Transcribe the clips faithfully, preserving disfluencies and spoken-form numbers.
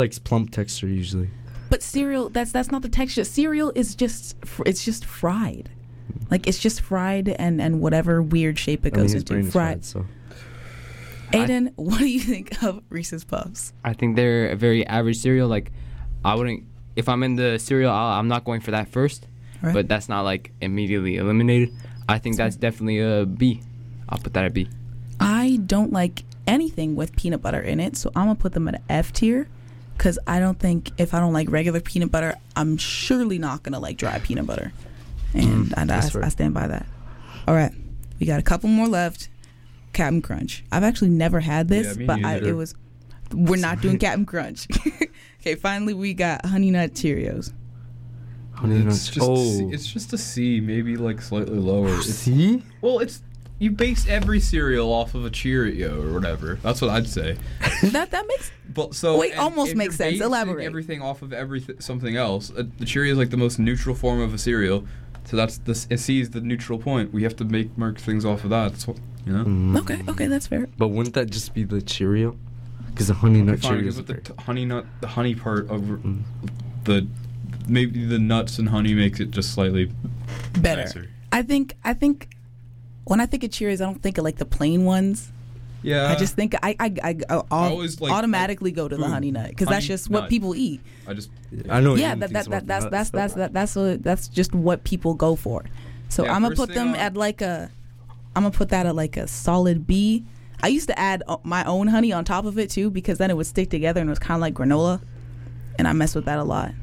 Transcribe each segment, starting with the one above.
Likes plump texture usually. But cereal, that's that's not the texture. Cereal is just fr- it's just fried. Like it's just fried and, and whatever weird shape it I mean, goes his into. brain is Fried. fried, so. Aiden, what do you think of Reese's Puffs? I think they're a very average cereal. Like, I wouldn't, if I'm in the cereal aisle, I'm not going for that first. Right. But that's not like immediately eliminated. I think that's definitely a B. I'll put that at B. I don't like anything with peanut butter in it, so I'm gonna put them at an F tier. Because I don't think if I don't like regular peanut butter, I'm surely not gonna like dry peanut butter, and Mm, I, that's I, fair. I stand by that. All right, we got a couple more left. Captain Crunch. I've actually never had this, Yeah, me but I, neither. it was. We're not doing Captain Crunch. Okay, finally we got Honey Nut Cheerios. Honey It's Nuts. just, a C, Oh. it's just a C, maybe like slightly lower. It's, See? well, it's you base every cereal off of a Cheerio or whatever. That's what I'd say. That that makes But so Wait, and almost if makes you're sense. basing Elaborate. Everything off of everything something else. Uh, the Cheerio is like the most neutral form of a cereal, so that's the C is the neutral point. We have to make mark things off of that. That's what, you know. Mm. okay. Okay, that's fair. But wouldn't that just be the Cheerio? Because the Honey Nut Okay, fine, Cheerios. but the are t- honey nut, the honey part of Mm. the maybe the nuts and honey makes it just slightly Better. nicer. I think. I think. When I think of Cheerios, I don't think of like the plain ones. Yeah. I just think I I, I, I always, like, automatically like go to the food. honey nut because that's Honey just what nut. people eat. I just I know. Yeah, Aiden that, thinks that, that about that's the that's nuts, that's so- that, that's what that's just what people go for. So Yeah, I'm gonna first put thing them on- at like a I'm gonna put that at like a solid B. I used to add uh, my own honey on top of it too because then it would stick together and it was kind of like granola, and I mess with that a lot.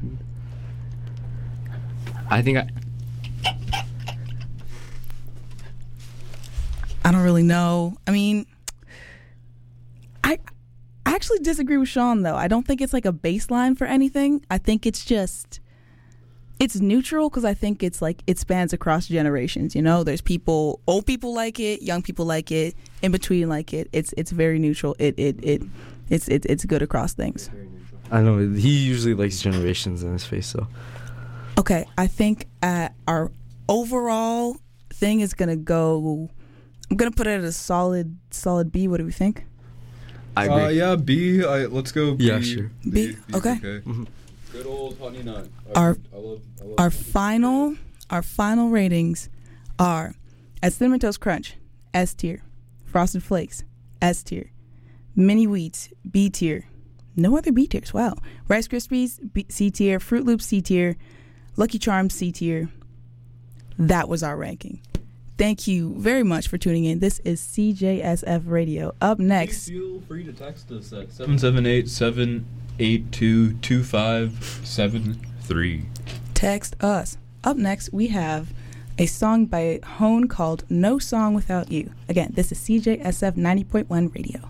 I think I, I don't really know. I mean, I I actually disagree with Sean though. I don't think it's like a baseline for anything. I think it's just it's neutral because I think it's like it spans across generations. You know, there's people, old people like it, young people like it, in between like it. It's it's very neutral. It it it it's it, it's good across things. I know. He usually likes generations in his face, so. Okay, I think uh, our overall thing is gonna go. I'm gonna put it at a solid solid B. What do we think? I agree. Uh, yeah, B. I, let's go B. Yeah, sure. B, okay. Mhm. Good old honey nut. Our- I love, I love Our final our final ratings are at Cinnamon Toast Crunch, S tier. Frosted Flakes, S tier. Mini Wheats, B tier. No other B tiers. Wow. Rice Krispies, B- C tier. Fruit Loops, C tier. Lucky Charms, C tier. That was our ranking. Thank you very much for tuning in. This is C J S F Radio. Up next, Please feel free to text us at seven seven eight, seven eight two, two five seven three. text us. Up next, we have a song by Hone called No Song Without You. Again, this is C J S F ninety point one Radio.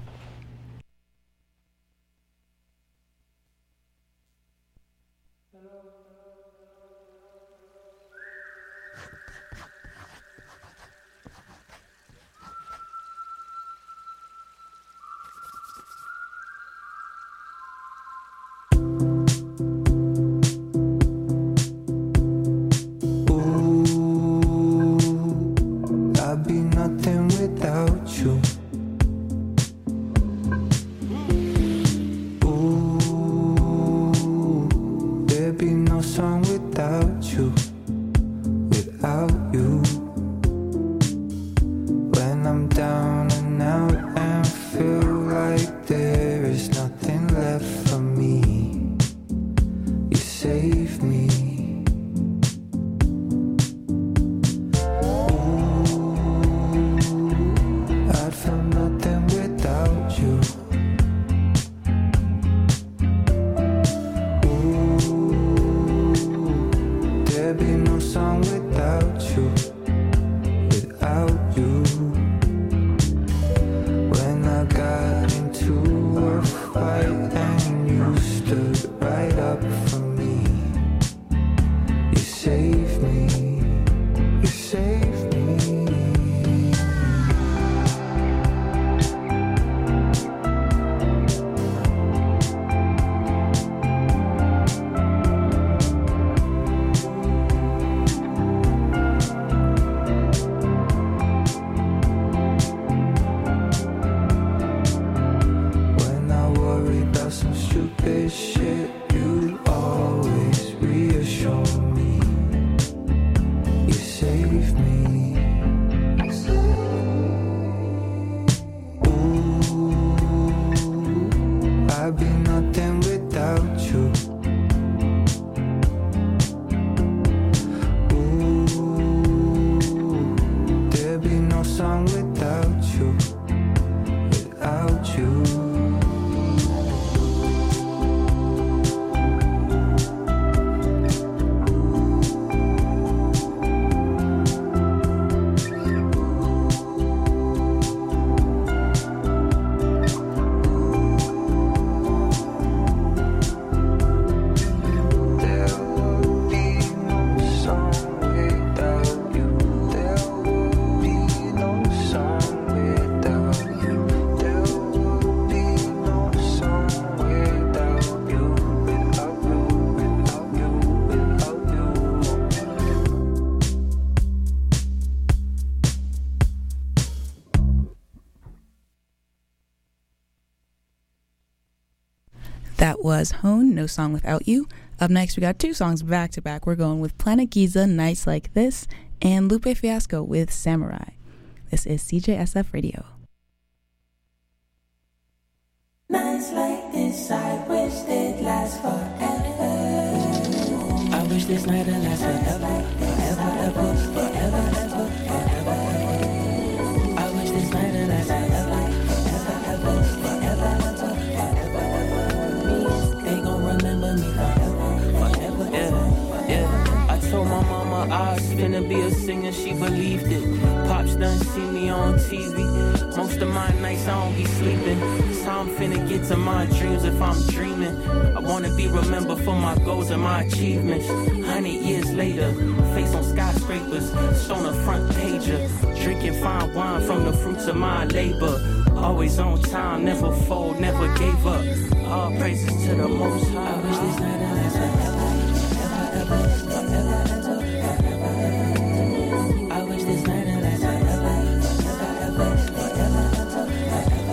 Ooh, I'd be nothing without you. Ooh, there'd be no song without you, without you. When I'm down and out and feel like there is nothing left for me, you save me. I'd feel nothing without you. Ooh, there'd be no song without you, without you. When I got into a fight and you stood right up for me, That was Hone, No Song Without You. Up next, we got two songs back to back. We're going with Planet Giza, Nights Like This, and Lupe Fiasco with Samurai. This is C J S F Radio. Nights like this, I wish they'd last forever. I wish this night would last forever, forever, ever, forever, ever, forever. I wish this night would last forever, forever, ever, forever, ever, forever, ever. They gon' remember me forever, forever, ever, yeah. I told my mama I was finna be a singer, she believed it. Pops done see me on T V. Most of my nights I don't be sleeping. So I'm finna get to my dreams if I'm dreaming. I wanna be remembered for my goals and my achievements. Hundred years later, face on skyscrapers, on the front pager. Drinking fine wine from the fruits of my labor. Always on time, never fold, never gave up. All praises to the Most High. I wish this night would last forever, forever, forever, forever, forever. I wish this night would last forever, forever, forever, forever.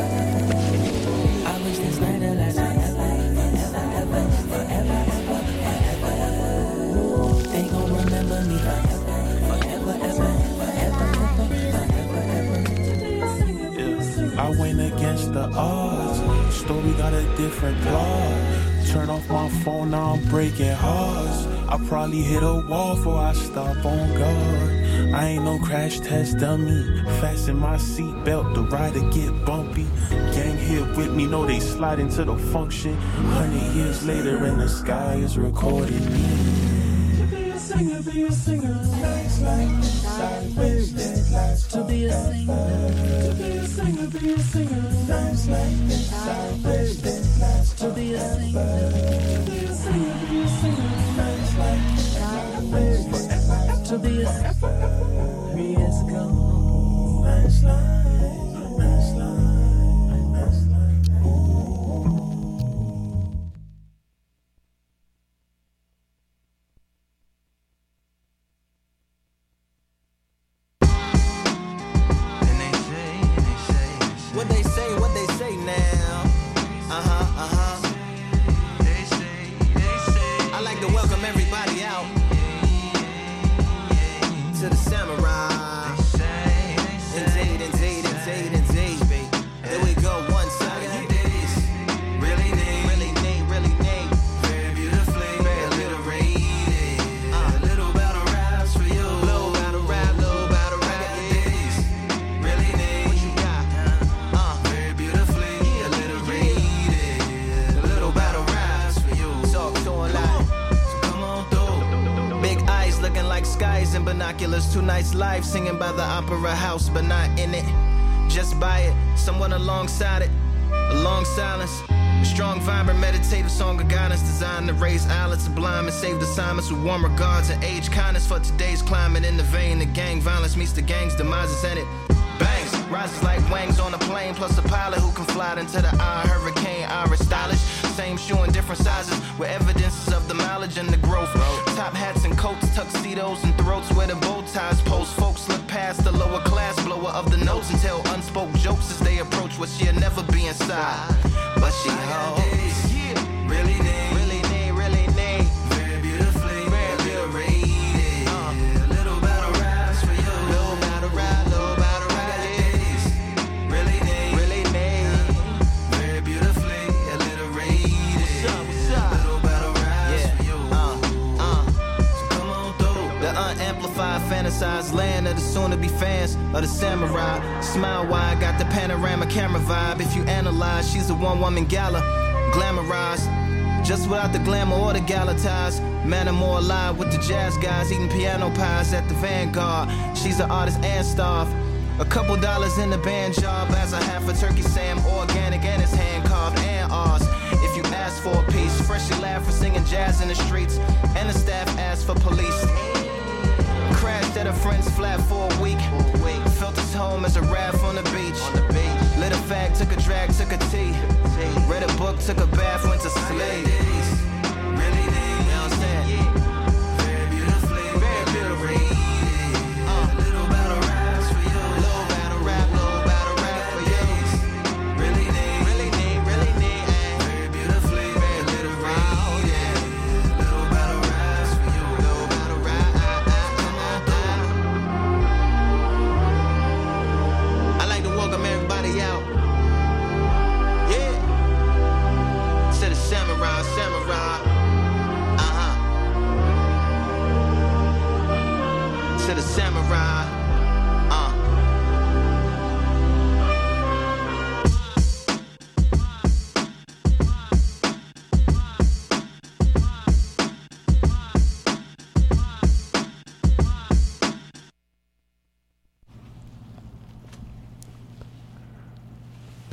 I wish this night would last forever, forever, forever, forever. They gon' remember me forever, forever, ever, forever, forever, forever. I went against the odds. Story got a different plot. Turn off my phone, now I'm breaking hearts. I probably hit a wall before I stop on guard. I ain't no crash test dummy. Fasten my seatbelt, the rider get bumpy. Gang here with me, know they slide into the function. Hundred years later and the sky is recording me. To be a singer, be a singer. Nights like this, I wish they'd last forever. To be a singer, to be a singer, be a singer. Nights like this, I wish they'd last forever. To be a singer, to be a singer, be a singer. Nights like this, I wish they'd last to be a singer. Three years ago. Nights like, nights like, nights like. What they say, what they say now. Uh-huh, uh-huh. They say, they say. I like to welcome everybody out to the Samurai. Indeed, indeed, indeed, indeed. Here we go, one time. Really neat, really neat, really neat. Very beautifully, very alliterated. A little battle raps for you. Little battle rap, little battle rap. Really neat. What you got? Uh, very beautifully alliterated. A little battle raps for you. Talk to a lot. So come on through. Big eyes looking like skies and binoculars. Two nights live singing by the opera house, but not in it. Just by it, someone alongside it. A long silence. A strong, vibrant, meditative song of guidance designed to raise eyelids sublime and save assignments with warm regards and age kindness for today's climate. In the vein, the gang violence meets the gang's demises in it. Bangs, rises like wings on a plane, plus a pilot who can fly into the eye. Hurricane, Irish stylish. Same shoe in different sizes, with evidences of the mileage and the growth. Top hats and coats, tuxedos and throats where the bow ties post. Folks look past the lower class blower of the notes and tell unspoke jokes as they approach what she'll never be inside. But she holds, really neat, really neat, really neat. Very beautifully, very alliterated. Uh, little battle raps for you. Little battle rap, little battle rap. Really neat, really neat. Very beautifully alliterated. What's up, what's up? Little battle raps yeah. for you. Uh, uh. So come on through. The unamplified, fantasized land of the soon-to-be fans of the Samurai. Smile wide, got the panorama camera vibe. If you analyze, she's a one-woman gala, glamorized, just without the glamour or the gala ties. Man, I'm more alive with the jazz guys, eating piano pies at the Vanguard. She's an artist and staff. A couple dollars in the band job as a half a turkey Sam, organic and it's hand carved and ours. If you ask for a piece, freshly laugh for singing jazz in the streets, and the staff asked for police. Crashed at a friend's flat for a week. Felt his home as a raft on the beach. Lit a fag, took a drag, took a tea. Read a book, took a bath, went to sleep. Really neat, you know what I'm saying? Very beautifully, very beautifully. Uh, little battle raps for you. Little battle rap, little battle rap for you. Really neat, really neat, really neat. Very beautifully, very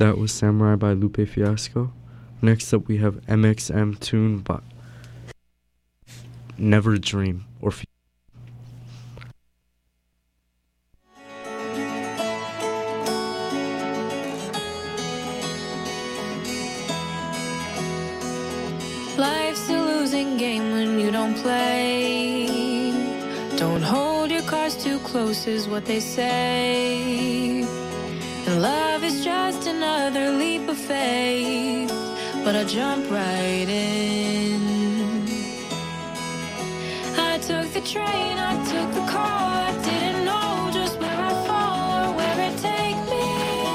That was Samurai by Lupe Fiasco. Next up we have M X M Tune by Never Dream or F- Life's a losing game when you don't play. Don't hold your cards too close is what they say. And love is just another leap of faith, but I jump right in. I took the train, I took the car, I didn't know just where I'd fall or where it'd take me.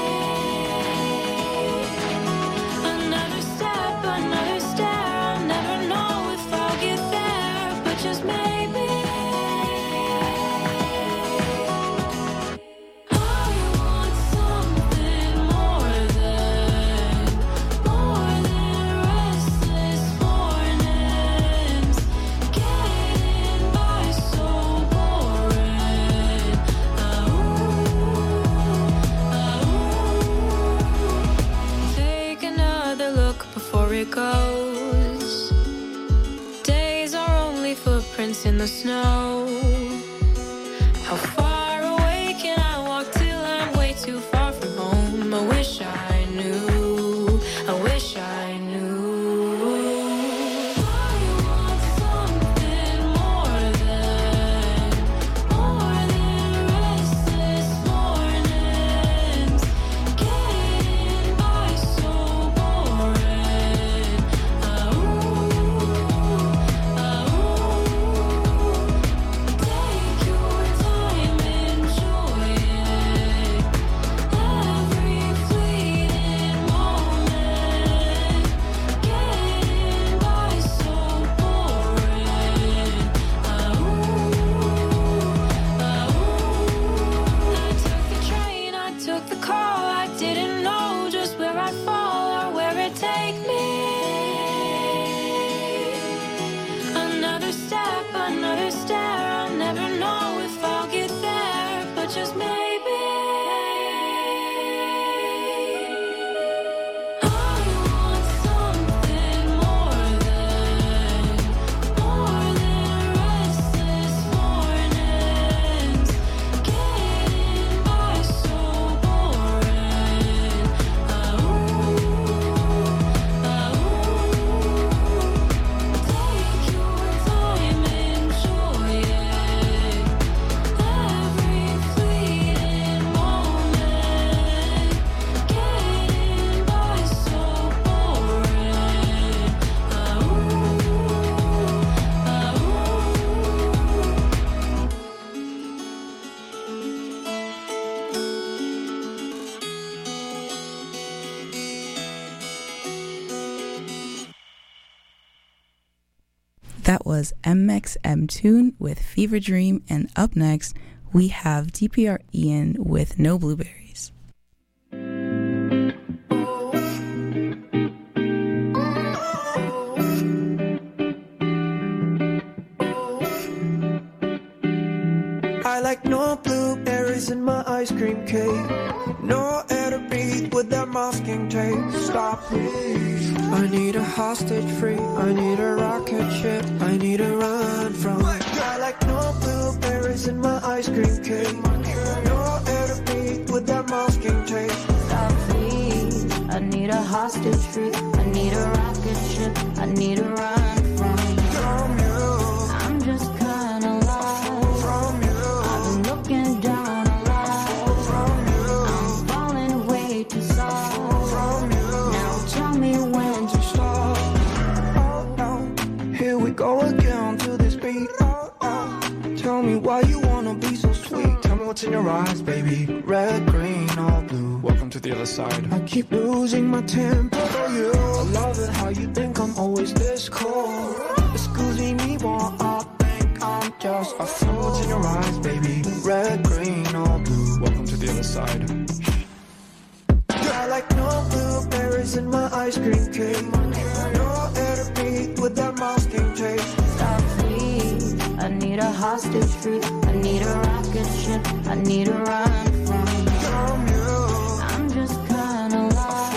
Another step, another stare, I'll never know if I'll get there, but just maybe. It goes. Days are only footprints in the snow. How far away can I walk till I'm way too far from home? I wish I knew. I wish I knew. That was M X M Tune with Fever Dream, and up next we have D P R Ian with No Blueberries. I like no blueberries in my ice cream cake, no air to breathe with that masking tape. Stop, please. I need a hostage free, I need a rocket ship, I need to run from. I like no blueberries in my ice cream cake, no air to breathe with that masking tape. Stop, please. I need a hostage free, I need a rocket ship, I need to run from. From you, I'm just kinda lost. from you, I've been looking down a lot. from you, I'm falling way too soft. from you. Now tell me when to stop. Oh, oh, here we go again to this beat. Oh, oh, tell me why you wanna be so sweet. Tell me what's in your eyes, baby. Red, green, or blue. Welcome to the other side. I keep losing my temper for you. I love it how you think I'm always this cold. Excuse me, more I think I'm just a fool. What's in your eyes, baby? Red, green, or blue. Welcome to the other side. I like no blueberries in my ice cream cake, no air to breathe with that masking tape. Stop, please. I need a hostage free, I need a rocket ship, I need to run from. From you, I'm just kinda lost.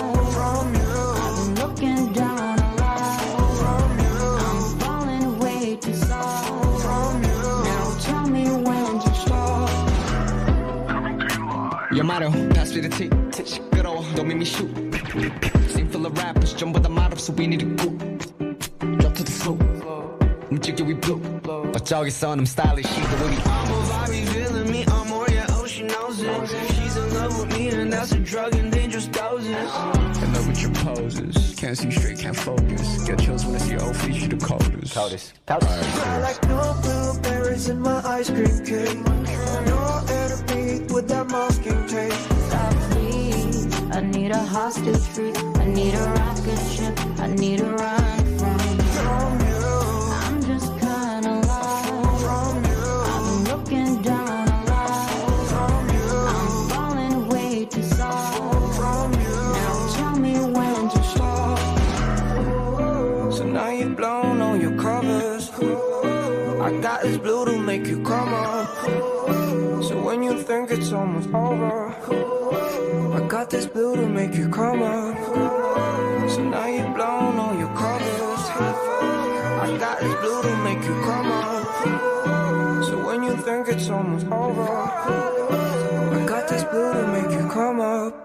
말해요 pass me the tea 시끄러워 don't make me shoot scene full of rappers 전부 다 말없어 we need to go drop to the floor 움직여 we blow 어쩌겠어 I'm stylish she the way we I'm a vibe, feeling me, I'm more, yeah, oh, she knows it. She's in love with me, and that's a drug and dangerous doses. In love with your poses. Can't see straight, can't focus. Get chills when I see your old feet, you the coldest. Coldest. I like no blueberries in my ice cream cake. No air to breathe with that masking tape. Stop, please. I need a hostage free. I need a rocket ship. I need a run from. From you. I'm just kinda lost. From you. I've been looking down a lot. From you. I'm falling way too soft. From you. Now tell me when to stop. So now you've blown all your covers. I got this blue to make you come up. So when you think it's almost over, I got this blue to make you come up. So now you've blown all your covers. I got this blue to make you come up. So when you think it's almost over, I got this blue to make you come up.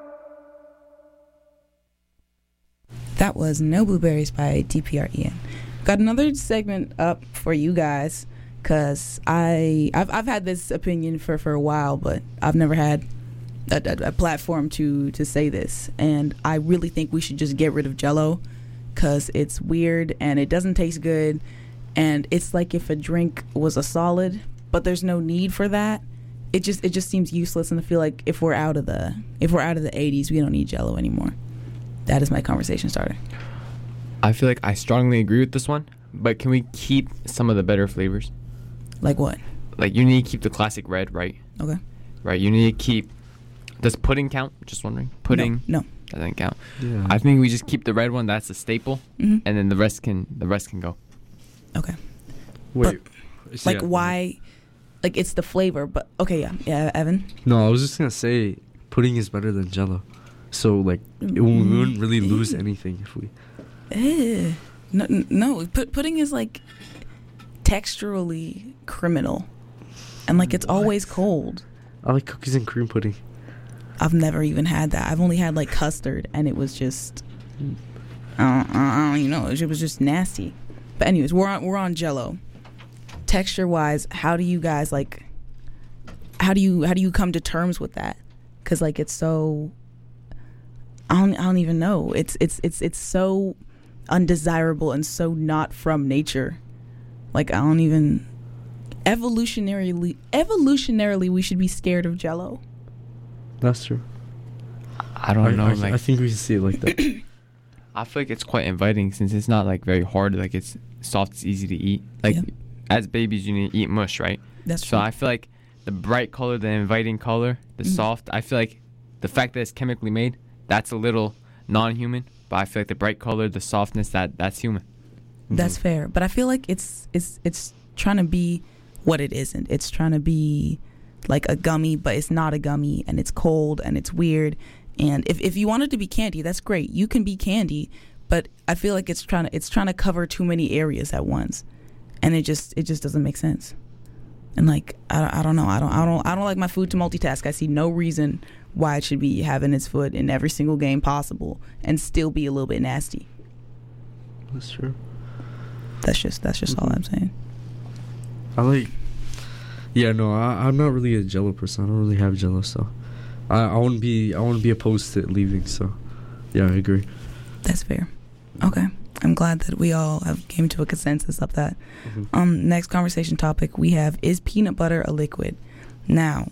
That was No Blueberries by D P R Ian. Got another segment up for you guys, because I I've I've had this opinion for, for a while, but I've never had a, a, a platform to to say this, and I really think we should just get rid of Jell-O, because it's weird and it doesn't taste good, and it's like if a drink was a solid, but there's no need for that. It just it just seems useless, and I feel like if we're out of the if we're out of the eighties, we don't need Jell-O anymore. That is my conversation starter. I feel like I strongly agree with this one, but can we keep some of the better flavors? Like what? Like you need to keep the classic red, right? Okay. Right. You need to keep. Does pudding count? Just wondering. Pudding. No. no. Doesn't count. Yeah. I think we just keep the red one. That's a staple, mm-hmm. and then the rest can the rest can go. Okay. Wait. But, like yeah. why? Like it's the flavor, but okay, yeah, yeah, Evan. No, I was just gonna say pudding is better than Jell-O, so like it, we wouldn't really lose anything if we. Eh. No, no. Put, pudding is like texturally criminal, and like it's What? always cold. I like cookies and cream pudding. I've never even had that. I've only had like custard, and it was just, I don't, I don't even know. It was just nasty. But anyways, we're on we're on Jell-O. Texture wise, how do you guys like? How do you how do you come to terms with that? Because like it's so. I don't I don't even know. It's it's it's it's so undesirable and so not from nature. Like I don't even. Evolutionarily, evolutionarily, we should be scared of Jell-O. That's true. I don't I, know. I, like I think we see it like that. I feel like it's quite inviting since it's not like very hard. Like it's soft, it's easy to eat. Like Yeah. as babies, you need to eat mush, right? That's So true. I feel like the bright color, the inviting color, the Mhm. soft. I feel like the fact that it's chemically made, that's a little non-human. But I feel like the bright color, the softness, that that's human. That's fair, but I feel like it's it's it's trying to be what it isn't. It's trying to be like a gummy, but it's not a gummy, and it's cold and it's weird. And if if you want it to be candy, that's great. You can be candy, but I feel like it's trying to it's trying to cover too many areas at once, and it just it just doesn't make sense. And like I don't, I don't know I don't I don't I don't like my food to multitask. I see no reason why it should be having its foot in every single game possible and still be a little bit nasty. That's true. That's just that's just Mm-hmm. all I'm saying. I like. Yeah, no, I, I'm not really a Jell-O person. I don't really have Jell-O, so I, I wouldn't be I wouldn't be opposed to it leaving. So, yeah, I agree. That's fair. Okay. I'm glad that we all have came to a consensus of that. Mhm. Um, next conversation topic we have is peanut butter a liquid? Now,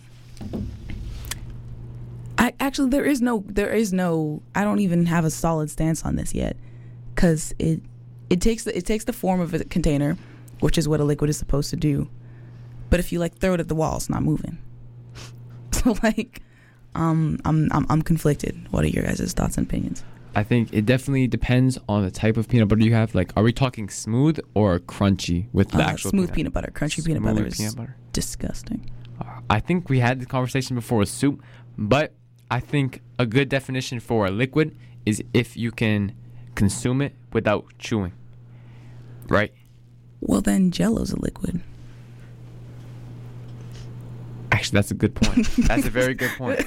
I actually there is no there is no I don't even have a solid stance on this yet, because it it takes the, it takes the form of a container, which is what a liquid is supposed to do. But if you like throw it at the wall, it's not moving. So like, um, I'm I'm I'm conflicted. What are your guys' thoughts and opinions? I think it definitely depends on the type of peanut butter you have. Like, are we talking smooth or crunchy with the Uh, actual smooth peanut butter, crunchy peanut Smooth butter is peanut butter. disgusting. Uh, I think we had the conversation before with soup, but I think a good definition for a liquid is if you can consume it without chewing. Right? Well, then Jell-O's a liquid. Actually, Actually, that's a good point. That's a very good point.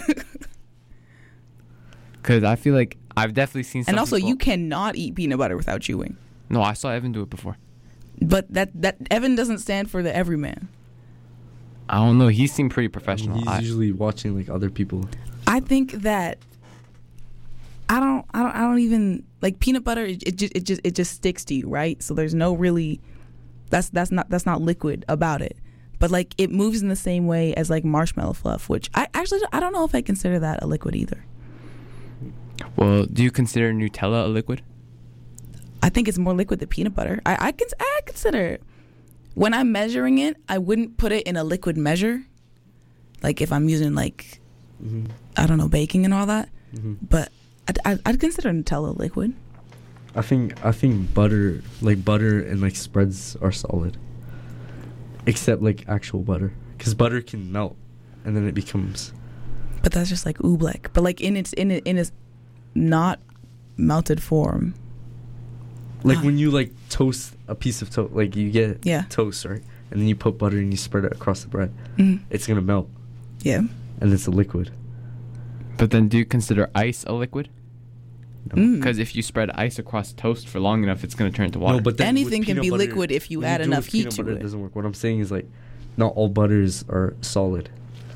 Because I feel like I've definitely seen some And also, people- you cannot eat peanut butter without chewing. No, I saw Evan do it before. But that, that Evan doesn't stand for the everyman. I don't know. He seemed pretty I mean, professional. he's I- usually watching like other people. I think that I don't, I don't, I don't even like peanut butter. It, it just, it just, it just sticks to you, right? So there's no really, that's that's not that's not liquid about it. But like it moves in the same way as like marshmallow fluff, which I actually I don't know if I consider that a liquid either. well, do you consider Nutella a liquid? I think it's more liquid than peanut butter. I I, cons- I consider it. When I'm measuring it, I wouldn't put it in a liquid measure. Like if I'm using like, Mm-hmm. I don't know, baking and all that. Mm-hmm. But I'd, I'd, I'd consider Nutella liquid. I think I think butter, like butter and like spreads are solid. Except like actual butter, because butter can melt, and then it becomes. But that's just like oobleck. But like in its in it in its not melted form. Like Ah. when you like toast a piece of toast, like you get Yeah. toast, right? And then you put butter and you spread it across the bread. Mhm. It's gonna melt. Yeah. And it's a liquid. But then do you consider ice a liquid? Mm. Because if you spread ice across toast for long enough, it's going to turn into water. No, but then with Anything can peanut be butter- liquid if you when add do enough with heat peanut to butter, it. It doesn't work. What I'm saying is like, not all butters are solid.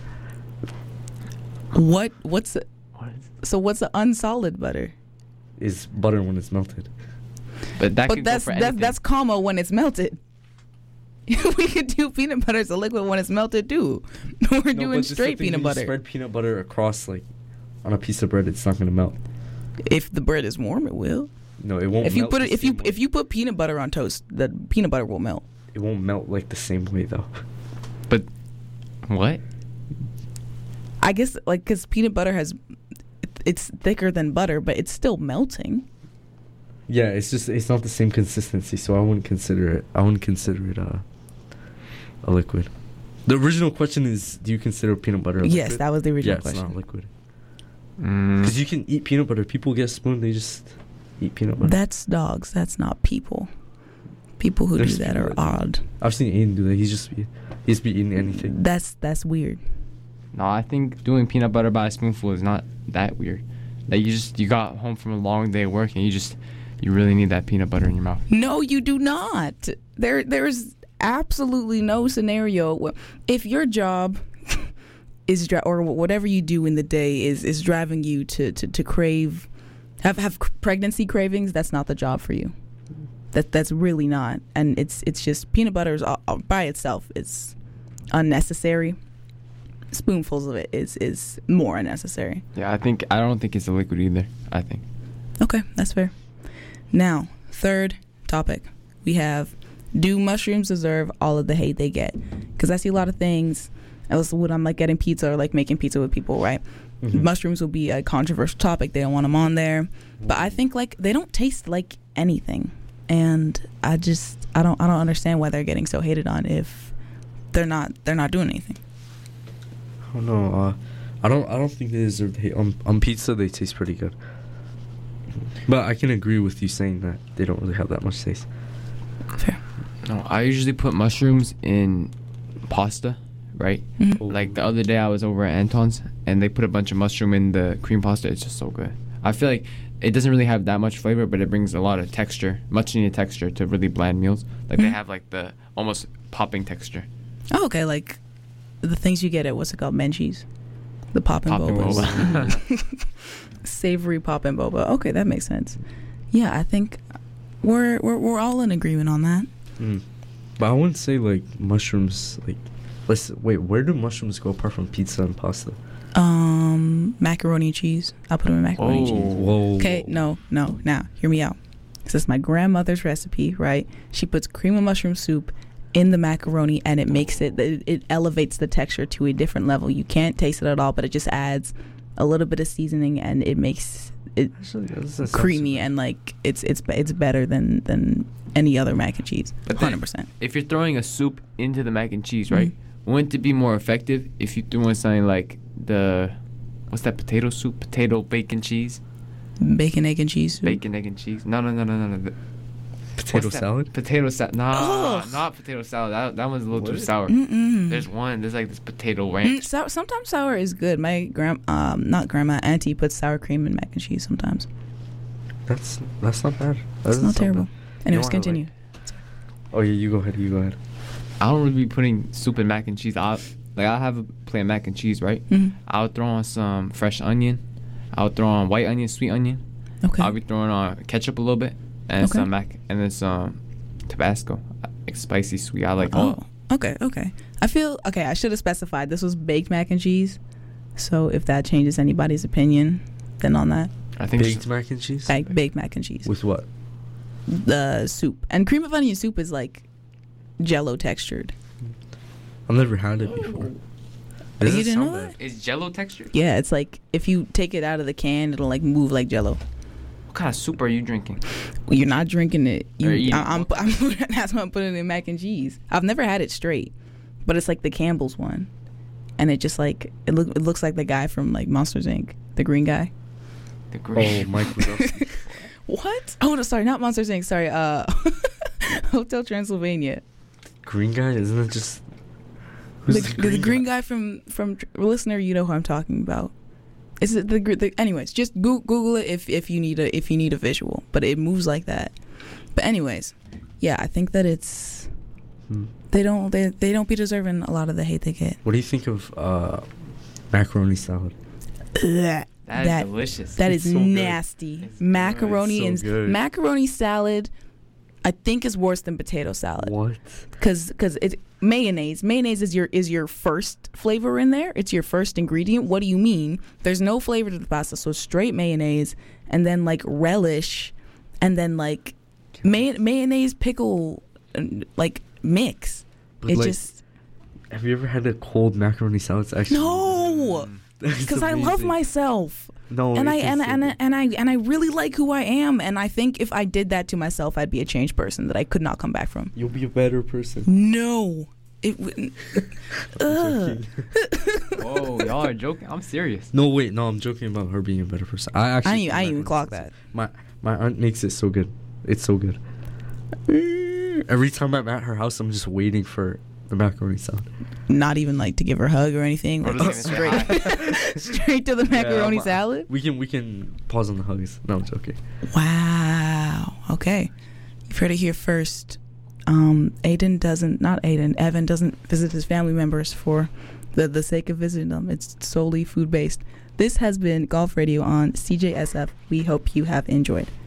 What what's the, so what's the unsolid butter? Is butter when it's melted. But that but could that's go for that's anything. that's comma when it's melted. We could do peanut butter as a liquid when it's melted too. We're No, but doing just the straight thing, peanut when you butter. spread peanut butter across like on a piece of bread, it's not gonna melt. If the bread is warm, it will. No, it won't. If you melt put the it, if you same way. if you put peanut butter on toast, the peanut butter will melt. It won't melt like the same way though. But what? I guess like because peanut butter has, it's thicker than butter, but it's still melting. Yeah, it's just it's not the same consistency, so I wouldn't consider it. I wouldn't consider it uh, a liquid. The original question is, do you consider peanut butter a liquid? Yes, that was the original yeah, question. it's not liquid. Mm. Because you can eat peanut butter. People get a spoon, they just eat peanut butter. That's dogs. That's not people. People who There's do that people are that do odd. I've seen Aiden do that. He's just be, he's be eating anything. That's that's weird. No, I think doing peanut butter by a spoonful is not that weird. Like you just you got home from a long day of work and you just you really need that peanut butter in your mouth. No, you do not. There there's absolutely no scenario where if your job is dri- or whatever you do in the day is is driving you to to, to crave have have pregnancy cravings, that's not the job for you. That that's really not. And it's it's just peanut butter is all, all by itself is unnecessary. Spoonfuls of it is is more unnecessary. Yeah, I think I don't think it's a liquid either. I think. Okay, that's fair. Now, third topic. We have, do mushrooms deserve all of the hate they get? Because I see a lot of things, else when I'm like getting pizza or like making pizza with people, right? Mhm. Mushrooms will be a controversial topic. They don't want them on there. But I think like they don't taste like anything. And I just, I don't, I don't understand why they're getting so hated on if they're not, they're not doing anything. I don't know. Uh, I don't. I don't think they deserve the hate. On on pizza, they taste pretty good. But I can agree with you saying that they don't really have that much taste. Fair. No, I usually put mushrooms in pasta, right? Mhm. Like the other day I was over at Anton's and they put a bunch of mushroom in the cream pasta. It's just so good. I feel like it doesn't really have that much flavor, but it brings a lot of texture, much needed texture to really bland meals. Like they Mhm. have like the almost popping texture. Oh, okay. Like the things you get at, what's it called? Menchie's. The pop and Pop and bobas. boba. Savory pop and boba. Okay, that makes sense. Yeah, I think we're we're we're all in agreement on that. Mm. But I wouldn't say like mushrooms. Like, let's wait. Where do mushrooms go apart from pizza and pasta? Um, macaroni and cheese. I'll put them in macaroni and Oh. cheese. Whoa. Okay, no, no. Now, hear me out. This is my grandmother's recipe, right? She puts cream of mushroom soup in the macaroni, and it makes it, it it elevates the texture to a different level. You can't taste it at all, but it just adds a little bit of seasoning, and it makes it Actually, that doesn't sound creamy so bad. and like it's it's it's better than than any other mac and cheese. But one then- hundred percent. If you're throwing a soup into the mac and cheese, right? Mm-hmm. Wouldn't it be more effective if you threw in something like the what's that potato soup? Potato bacon cheese? Bacon, egg, and cheese soup. Bacon, egg, and cheese? No, no, no, no, no, no. The Potato What's that? salad? Potato salad. Nah, Ugh. not potato salad. That, that one's a little too What? sour. Mm-mm. There's one. There's like this potato Mm, ranch. sour, sometimes sour is good. My grand, um, not grandma, auntie puts sour cream in mac and cheese sometimes. That's that's not bad. That It's doesn't not sound terrible. bad. Anyways, You know what I continue. like? Oh yeah, you go ahead. You go ahead. I don't really be putting soup and mac and cheese. I like I have a plate of mac and cheese, right? Mhm. I'll throw on some fresh onion. I'll throw on white onion, sweet onion. Okay. I'll be throwing on ketchup a little bit and Okay. some mac and then some Tabasco, like spicy sweet. I like Oh, all. okay, okay. I feel okay. I should have specified this was baked mac and cheese. So if that changes anybody's opinion, then on that, I think Baked mac and cheese like baked mac and cheese, with what? the soup and cream of onion soup is like Jello textured. I've never had it before. You Doesn't didn't sound know bad. that? Is Jello textured? Yeah, it's like if you take it out of the can, it'll like move like Jello. What kind of soup are you drinking? Well, you're not drinking it. You, Or eating. I, I'm, I'm, that's why I'm putting it in mac and cheese. I've never had it straight, but it's like the Campbell's one, and it just like it look it looks like the guy from like Monsters Incorporated, the green guy. The Oh, green. Mike Wazowski. What? Oh no, sorry, not Monsters Incorporated. Sorry, uh, Hotel Transylvania. Green guy, isn't it just? The, Who's the, the green guy from from listener, you know who I'm talking about. Is it the, gr- the anyways? Just go, Google it if if you need a if you need a visual, but it moves like that. But anyways, yeah, I think that it's Hmm. they don't they they don't be deserving a lot of the hate they get. What do you think of uh, macaroni salad? That That is delicious. That It's is so good. nasty. It's Macaroni It's so and good. macaroni salad, I think is worse than potato salad. What? Because because it's mayonnaise. Mayonnaise is your is your first flavor in there. It's your first ingredient. What do you mean? There's no flavor to the pasta, so straight mayonnaise, and then like relish, and then like may- mayonnaise pickle, and, like mix. But, it like, just Have you ever had a cold macaroni salad? It's actually no, It's because I love amazing. myself. No, and I it's and just and so I, and I and I really like who I am, and I think if I did that to myself, I'd be a changed person that I could not come back from. You'll be a better person. No, it wouldn't. I'm Ugh. joking. Whoa, y'all are joking. I'm serious. No, wait, no, I'm joking about her being a better person. I actually. I didn't, I think didn't even macaroni clock that. salad- My my aunt makes it so good. It's so good. Every time I'm at her house, I'm just waiting for the macaroni salad. Not even like to give her a hug or anything. Or Like, just give it straight, straight to the macaroni Yeah, but salad. We can we can pause on the hugs. No, I'm joking. Wow. Okay, you've heard it here first. Um, Aiden doesn't, not Aiden, Evan doesn't visit his family members for the the sake of visiting them. It's solely food based. This has been Golf Radio on C J S F. We hope you have enjoyed.